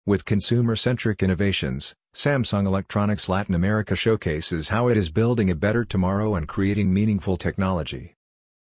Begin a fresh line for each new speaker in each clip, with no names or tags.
With consumer-centric innovations, Samsung Electronics Latin America showcases how it is building a better tomorrow and creating meaningful technology.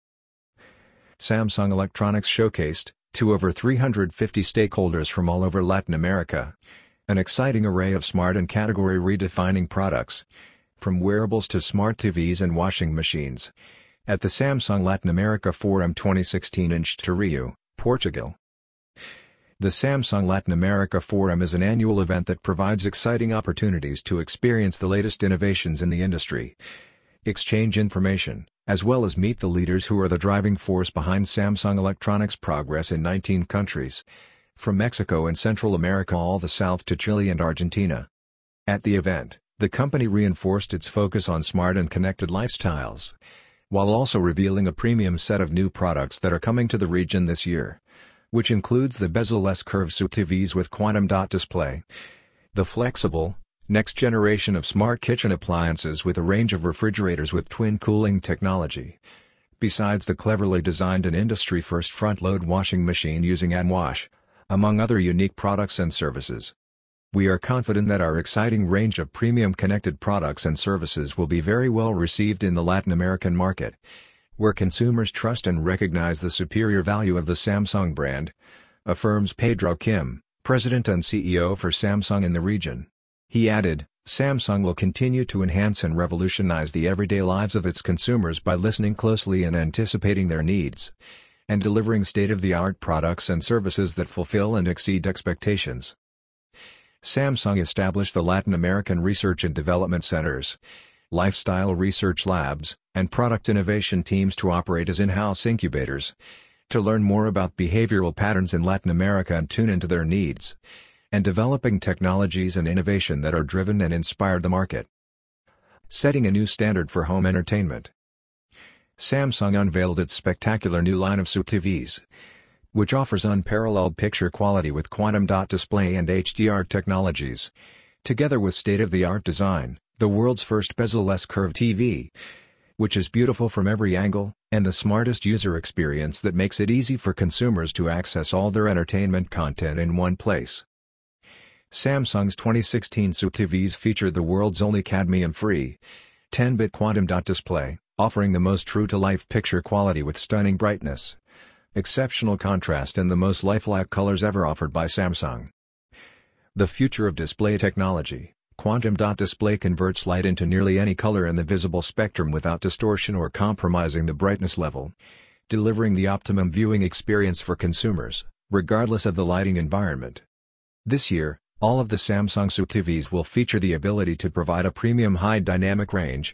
Samsung Electronics showcased, to over 350 stakeholders from all over Latin America, an exciting array of smart and category-redefining products, from wearables to smart TVs and washing machines, at the Samsung Latin America Forum 2016 in Estoril, Portugal. The Samsung Latin America Forum is an annual event that provides exciting opportunities to experience the latest innovations in the industry, exchange information, as well as meet the leaders who are the driving force behind Samsung Electronics' progress in 19 countries, from Mexico and Central America all the south to Chile and Argentina. At the event, the company reinforced its focus on smart and connected lifestyles, while also revealing a premium set of new products that are coming to the region this year, which includes the bezel-less curved TVs with quantum dot display, the flexible, next generation of smart kitchen appliances with a range of refrigerators with twin cooling technology, besides the cleverly designed and industry-first front-load washing machine using ANWash, among other unique products and services. We are confident that our exciting range of premium connected products and services will be very well received in the Latin American market, where consumers trust and recognize the superior value of the Samsung brand, affirms Pedro Kim, President and CEO for Samsung in the region. He added, Samsung will continue to enhance and revolutionize the everyday lives of its consumers by listening closely and anticipating their needs, and delivering state-of-the-art products and services that fulfill and exceed expectations. Samsung established the Latin American Research and Development Centers, Lifestyle Research Labs, and product innovation teams to operate as in-house incubators, to learn more about behavioral patterns in Latin America and tune into their needs, and developing technologies and innovation that are driven and inspire the market. Setting a new standard for home entertainment. Samsung unveiled its spectacular new line of TVs, which offers unparalleled picture quality with quantum dot display and HDR technologies, together with state-of-the-art design, the world's first bezel-less curved TV, which is beautiful from every angle, and the smartest user experience that makes it easy for consumers to access all their entertainment content in one place. Samsung's 2016 TVs featured the world's only cadmium-free, 10-bit quantum dot display, offering the most true-to-life picture quality with stunning brightness, exceptional contrast and the most lifelike colors ever offered by Samsung. The future of display technology. Quantum dot display converts light into nearly any color in the visible spectrum without distortion or compromising the brightness level, delivering the optimum viewing experience for consumers, regardless of the lighting environment. This year, all of the Samsung TVs will feature the ability to provide a premium high dynamic range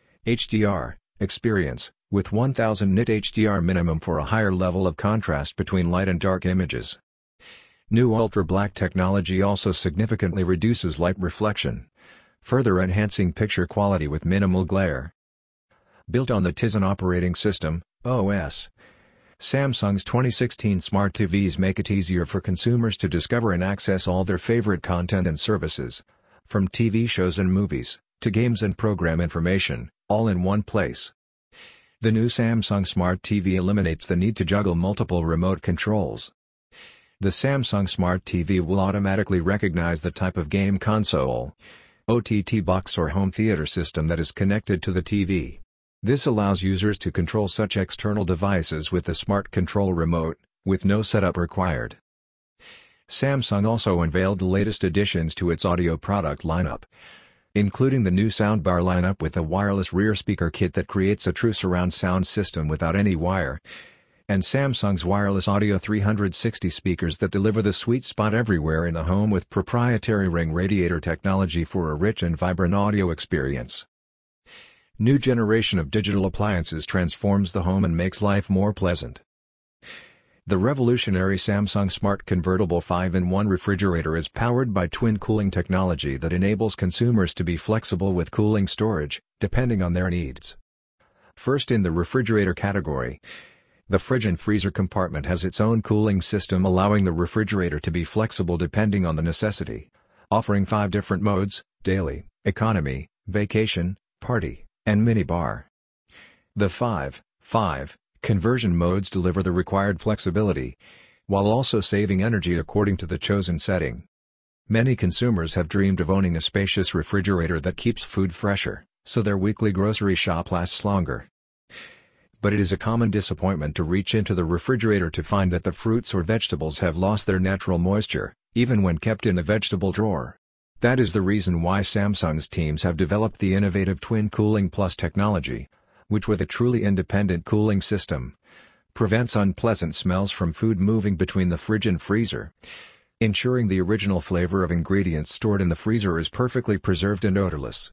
HDR experience, with 1000 nit HDR minimum for a higher level of contrast between light and dark images. New ultra-black technology also significantly reduces light reflection, further enhancing picture quality with minimal glare. Built on the Tizen operating system, OS, Samsung's 2016 smart TVs make it easier for consumers to discover and access all their favorite content and services, from TV shows and movies, to games and program information, all in one place. The new Samsung Smart TV eliminates the need to juggle multiple remote controls. The Samsung Smart TV will automatically recognize the type of game console, OTT box or home theater system that is connected to the TV. This allows users to control such external devices with the Smart Control remote, with no setup required. Samsung also unveiled the latest additions to its audio product lineup, including the new soundbar lineup with a wireless rear speaker kit that creates a true surround sound system without any wire, and Samsung's wireless audio 360 speakers that deliver the sweet spot everywhere in the home with proprietary ring radiator technology for a rich and vibrant audio experience. New generation of digital appliances transforms the home and makes life more pleasant. The revolutionary Samsung Smart Convertible 5-in-1 refrigerator is powered by twin cooling technology that enables consumers to be flexible with cooling storage, depending on their needs. First in the refrigerator category, the fridge and freezer compartment has its own cooling system allowing the refrigerator to be flexible depending on the necessity, offering 5 different modes: daily, economy, vacation, party, and mini bar. The 5 conversion modes deliver the required flexibility, while also saving energy according to the chosen setting. Many consumers have dreamed of owning a spacious refrigerator that keeps food fresher, so their weekly grocery shop lasts longer. But it is a common disappointment to reach into the refrigerator to find that the fruits or vegetables have lost their natural moisture, even when kept in the vegetable drawer. That is the reason why Samsung's teams have developed the innovative Twin Cooling Plus technology, which with a truly independent cooling system, prevents unpleasant smells from food moving between the fridge and freezer, ensuring the original flavor of ingredients stored in the freezer is perfectly preserved and odorless.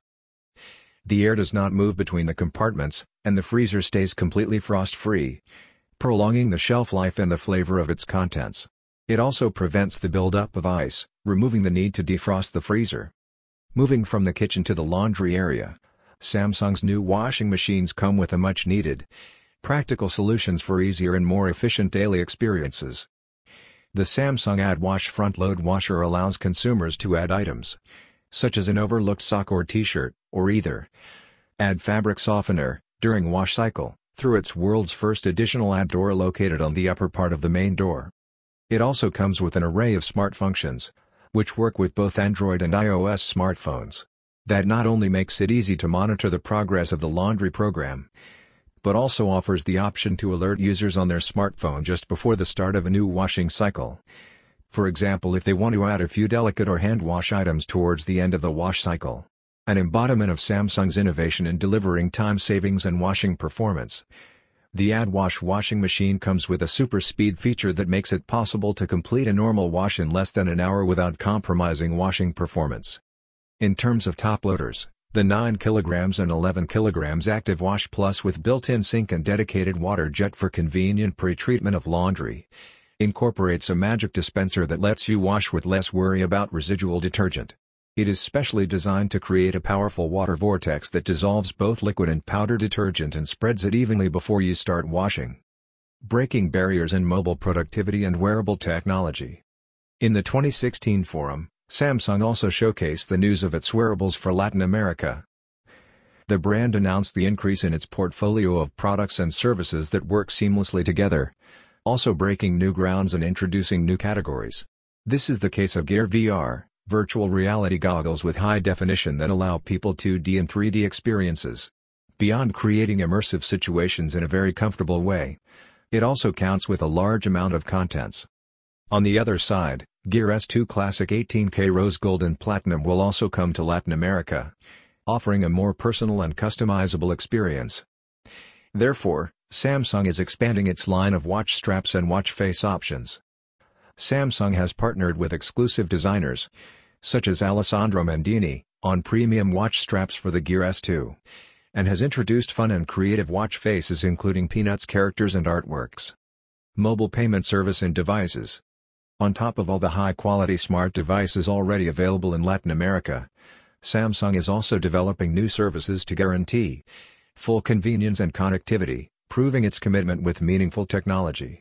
The air does not move between the compartments, and the freezer stays completely frost-free, prolonging the shelf life and the flavor of its contents. It also prevents the buildup of ice, removing the need to defrost the freezer. Moving from the kitchen to the laundry area, Samsung's new washing machines come with a much-needed, practical solutions for easier and more efficient daily experiences. The Samsung AddWash front-load washer allows consumers to add items, such as an overlooked sock or t-shirt, or either add fabric softener, during wash cycle, through its world's first additional add door located on the upper part of the main door. It also comes with an array of smart functions, which work with both Android and iOS smartphones. That not only makes it easy to monitor the progress of the laundry program, but also offers the option to alert users on their smartphone just before the start of a new washing cycle. For example, if they want to add a few delicate or hand wash items towards the end of the wash cycle. An embodiment of Samsung's innovation in delivering time savings and washing performance. The AddWash washing machine comes with a super speed feature that makes it possible to complete a normal wash in less than an hour without compromising washing performance. In terms of top loaders, the 9 kg and 11 kg Active Wash Plus with built-in sink and dedicated water jet for convenient pre-treatment of laundry incorporates a magic dispenser that lets you wash with less worry about residual detergent. It is specially designed to create a powerful water vortex that dissolves both liquid and powder detergent and spreads it evenly before you start washing. Breaking barriers in mobile productivity and wearable technology. In the 2016 forum, Samsung also showcased the news of its wearables for Latin America. The brand announced the increase in its portfolio of products and services that work seamlessly together, also breaking new grounds and introducing new categories. This is the case of Gear VR, virtual reality goggles with high definition that allow people 2D and 3D experiences. Beyond creating immersive situations in a very comfortable way, it also counts with a large amount of contents. On the other side, Gear S2 Classic 18K Rose Gold and Platinum will also come to Latin America, offering a more personal and customizable experience. Therefore, Samsung is expanding its line of watch straps and watch face options. Samsung has partnered with exclusive designers, such as Alessandro Mendini, on premium watch straps for the Gear S2, and has introduced fun and creative watch faces including Peanuts characters and artworks. Mobile payment service and devices. On top of all the high-quality smart devices already available in Latin America, Samsung is also developing new services to guarantee full convenience and connectivity, proving its commitment with meaningful technology.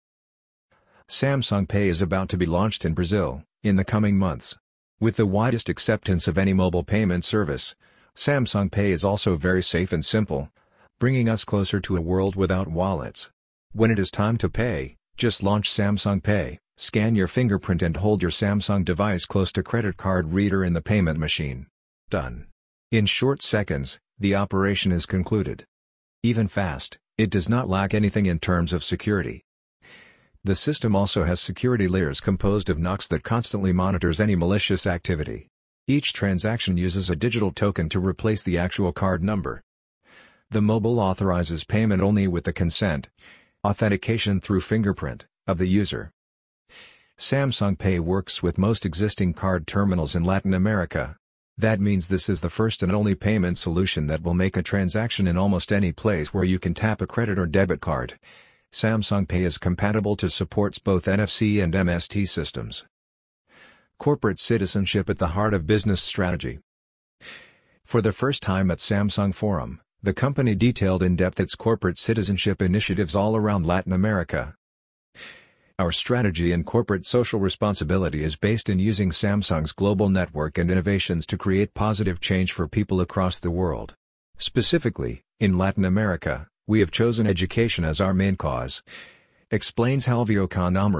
Samsung Pay is about to be launched in Brazil, in the coming months. With the widest acceptance of any mobile payment service, Samsung Pay is also very safe and simple, bringing us closer to a world without wallets. When it is time to pay, just launch Samsung Pay, scan your fingerprint and hold your Samsung device close to credit card reader in the payment machine. Done. In short seconds, the operation is concluded. Even fast, it does not lack anything in terms of security. The system also has security layers composed of Knox that constantly monitors any malicious activity. Each transaction uses a digital token to replace the actual card number. The mobile authorizes payment only with the consent, authentication through fingerprint, of the user. Samsung Pay works with most existing card terminals in Latin America. That means this is the first and only payment solution that will make a transaction in almost any place where you can tap a credit or debit card. Samsung Pay is compatible to supports both NFC and MST systems. Corporate citizenship at the heart of business strategy. For the first time at Samsung Forum, the company detailed in depth its corporate citizenship initiatives all around Latin America. Our strategy in corporate social responsibility is based in using Samsung's global network and innovations to create positive change for people across the world. Specifically, in Latin America, we have chosen education as our main cause, explains Halvio Kanamaru,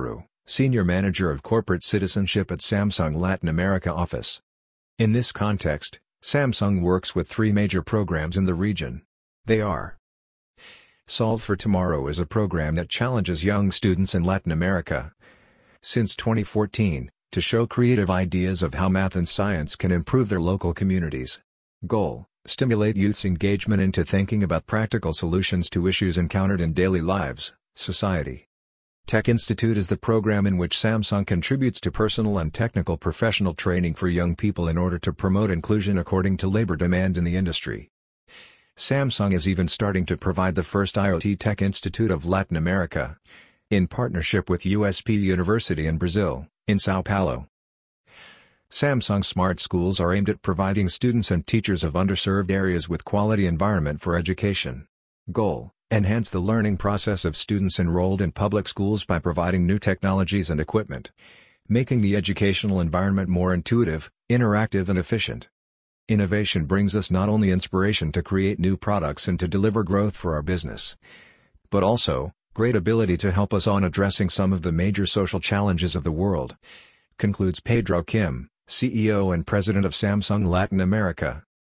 Senior Manager of Corporate Citizenship at Samsung Latin America Office. In this context, Samsung works with three major programs in the region. They are: Solve for Tomorrow is a program that challenges young students in Latin America since 2014, to show creative ideas of how math and science can improve their local communities. Goal: stimulate youth's engagement into thinking about practical solutions to issues encountered in daily lives, society. Tech Institute is the program in which Samsung contributes to personal and technical professional training for young people in order to promote inclusion according to labor demand in the industry. Samsung is even starting to provide the first IoT Tech Institute of Latin America, in partnership with USP University in Brazil, in São Paulo. Samsung Smart Schools are aimed at providing students and teachers of underserved areas with quality environment for education. Goal: enhance the learning process of students enrolled in public schools by providing new technologies and equipment, making the educational environment more intuitive, interactive and efficient. Innovation brings us not only inspiration to create new products and to deliver growth for our business, but also great ability to help us on addressing some of the major social challenges of the world, concludes Pedro Kim, CEO and President of Samsung Latin America.